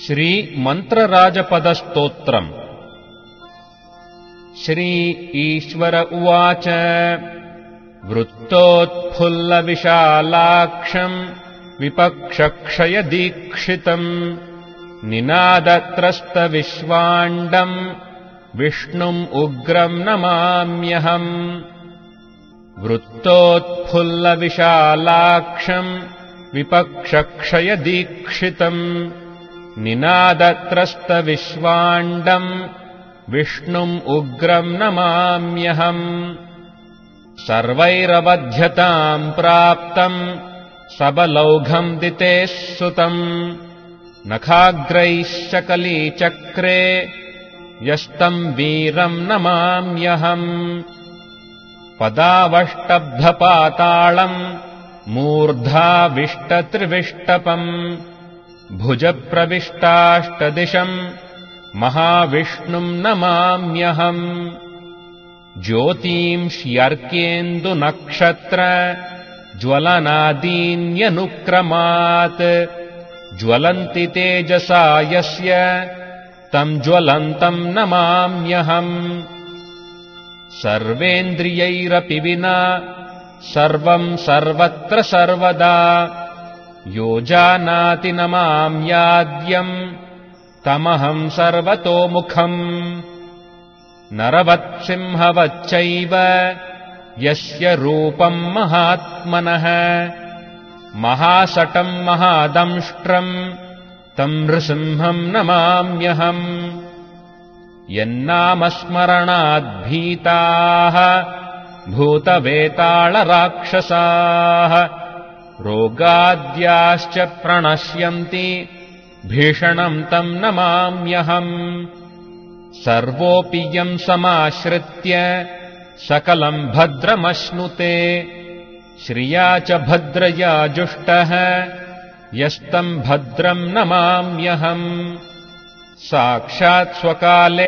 श्रीमन्त्रराजपदस्तोत्रम्। श्री ईश्वर उवाच। वृत्तोत्फुल्लविशालाक्षम् विपक्षक्षयदीक्षितम् निनादत्रस्तविश्वाण्डम् विष्णुम् उग्रम् नमाम्यहम्। वृत्तोत्फुल्लविशालाक्षम् विपक्षक्षयदीक्षितम् निनादत्रस्तविश्वाण्डम् विष्णुम् उग्रम् नमाम्यहम्। सर्वैरवध्यताम् प्राप्तम् सबलौघम् दितेः सुतम् नखाग्रैः शकलीचक्रे यस्तम् वीरम् नमाम्यहम्। पदावष्टब्धपाताळम् मूर्धाविष्टत्रिविष्टपम् भुजप्रविष्टाष्टदिशम् महाविष्णुम् नमाम्यहम्। ज्योतींष्यर्केन्दुनक्षत्र ज्वलनादीन्यनुक्रमात् ज्वलन्ति तेजसा यस्य तम् ज्वलन्तम् नमाम्यहम्। सर्वेन्द्रियैरपि विना सर्वम् सर्वत्र सर्वदा यो जानाति न माम् याद्यम् तमहम् सर्वतोमुखम्। नरवत्सिंहवच्चैव यस्य रूपम् महात्मनः महासटम् महादंष्ट्रम् तम् नृसिंहम् नमाम्यहम्। यन्नामस्मरणाद्भीताः भूतवेतालराक्षसाः रोगाद्याश्च प्रणश्यन्ति भीषणम् तम् नमाम्यहम्। सर्वोऽपि यम् समाश्रित्य सकलम् भद्रमश्नुते श्रिया च भद्रया जुष्टः यस्तम् भद्रम् नमाम्यहम्। साक्षात् स्वकाले